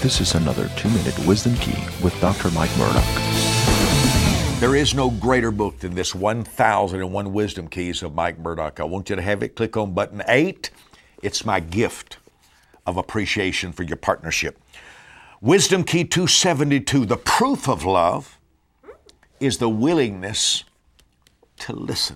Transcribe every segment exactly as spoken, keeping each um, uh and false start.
This is another two-minute Wisdom Key with Doctor Mike Murdock. There is no greater book than this one thousand one Wisdom Keys of Mike Murdock. I want you to have it. Click on button eight. It's my gift of appreciation for your partnership. Wisdom Key two seventy-two. The proof of love is the willingness to listen.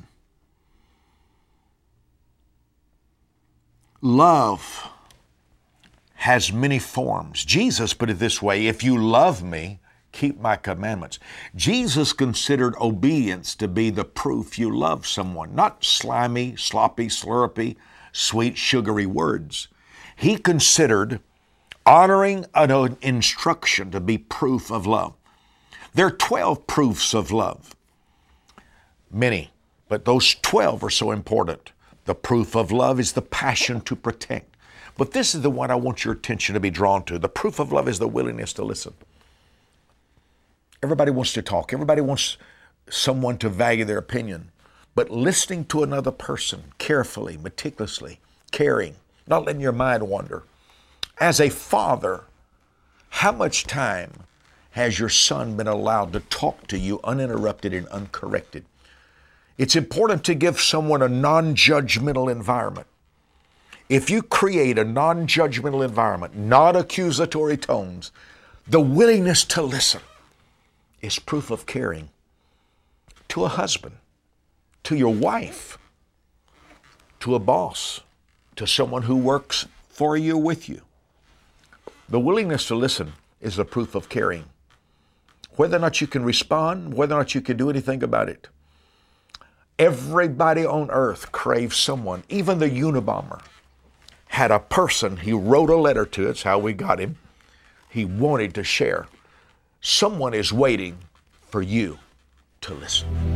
Love has many forms. Jesus put it this way: if you love me, keep my commandments. Jesus considered obedience to be the proof you love someone, not slimy, sloppy, slurpy, sweet, sugary words. He considered honoring an instruction to be proof of love. There are twelve proofs of love. Many, but those twelve are so important. The proof of love is the passion to protect. But this is the one I want your attention to be drawn to. The proof of love is the willingness to listen. Everybody wants to talk. Everybody wants someone to value their opinion. But listening to another person carefully, meticulously, caring, not letting your mind wander. As a father, how much time has your son been allowed to talk to you uninterrupted and uncorrected? It's important to give someone a non-judgmental environment. If you create a non-judgmental environment, not accusatory tones, the willingness to listen is proof of caring to a husband, to your wife, to a boss, to someone who works for you or with you. The willingness to listen is the proof of caring. Whether or not you can respond, whether or not you can do anything about it. Everybody on earth craves someone, even the Unabomber had a person he wrote a letter to. It's how we got him. He wanted to share. Someone is waiting for you to listen.